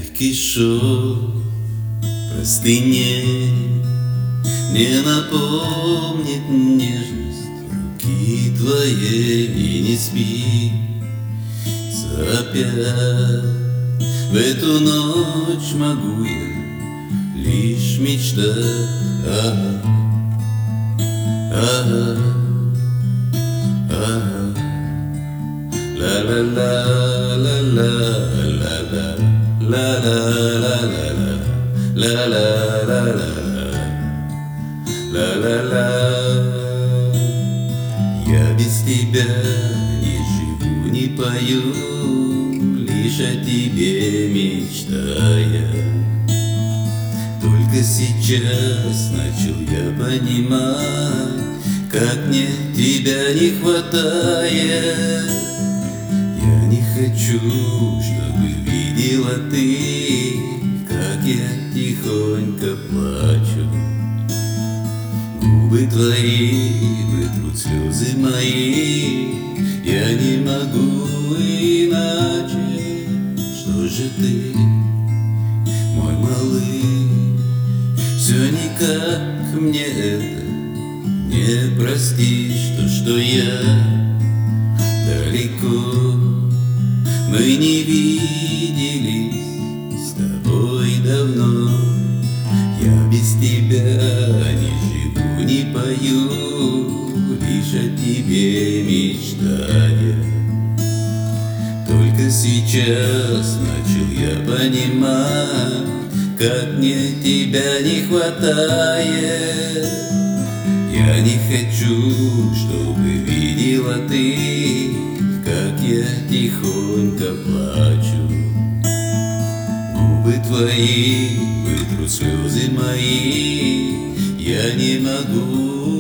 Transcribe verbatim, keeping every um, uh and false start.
Мягкий шелк простыне не напомнит нежность руки твоей, и не спи опять. В эту ночь могу я лишь мечтать. Ага, ага, ага. Ла-ла-ла-ла-ла, ла-ла, ла-ла-ла-ла-ла, ла-ла-ла-ла, ла-ла-ла. Я без тебя не живу, не пою, лишь о тебе мечтая. Только сейчас начал я понимать, как мне тебя не хватает. Я не хочу, чтобы видела ты, как я тихонько плачу. Губы твои вытрут слезы мои, я не могу иначе. Что же ты, мой малыш, все никак мне это не простишь. То, что я далеко, мы не виделись с тобой давно. Я без тебя не живу, не пою, лишь о тебе мечтая. Только сейчас начал я понимать, как мне тебя не хватает. Я не хочу, чтобы видела ты, как я тихонько плачу. Губы твои вытрут слезы мои, я не могу